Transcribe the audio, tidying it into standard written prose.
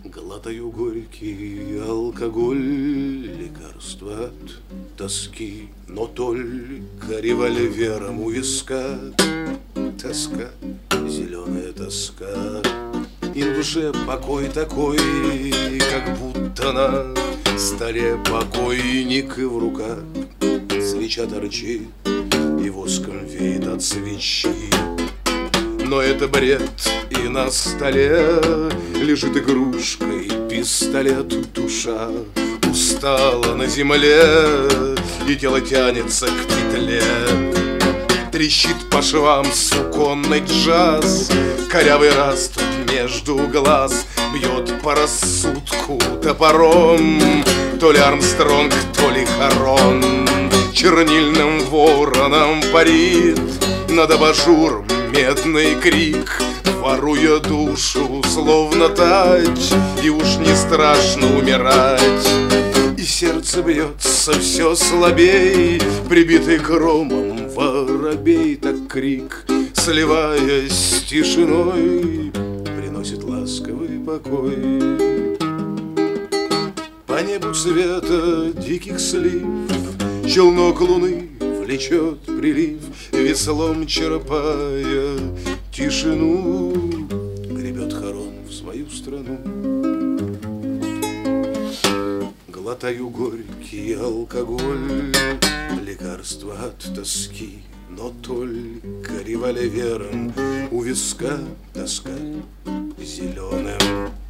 Глотаю горький алкоголь, лекарство от тоски, но только револьвером у виска. Тоска, зеленая тоска, и в душе покой такой, как будто на столе покойник и в руках свеча торчит, и воском веет от свечи. Но это бред, и на столе лежит игрушкой пистолет. Душа устала на земле, и тело тянется к петле. Трещит по швам суконный джаз, корявый раз тут между глаз бьет по рассудку топором. То ли Армстронг, то ли Харон чернильным вороном парит над абажуром медный крик, воруя душу, словно тать, и уж не страшно умирать. И сердце бьется все слабей, прибитый громом воробей. Так крик, сливаясь с тишиной, приносит ласковый покой. По небу света диких слив челнок луны влечет прилив, веслом черпая тишину, гребет Харон в свою страну. Глотаю горький алкоголь, лекарство от тоски, но только револьвером у виска тоска зеленым